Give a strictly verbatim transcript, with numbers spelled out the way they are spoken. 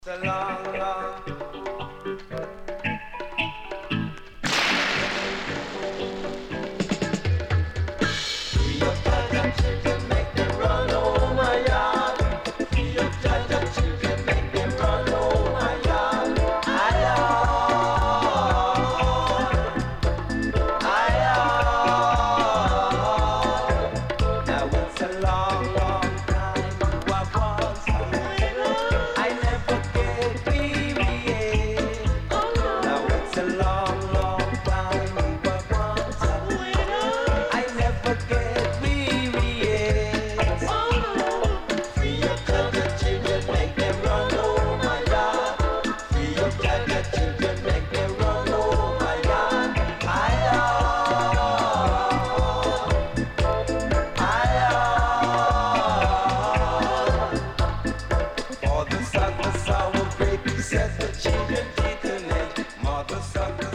So long, long. Free up Jaja children, make them run, oh my yard. Free up Jaja children, make them run, oh my yard. Aye, aye, aye. Now it's a long, long time you have walked. I never get weary. Now it's a long, long time you have walked. I never get weary. Free up Jaja children, make them run, oh my God. Free up Jaja children, make them run, oh my God. Aye, aye, aye. For the sucker sour grape, he says the children eat the net. Mother sucker.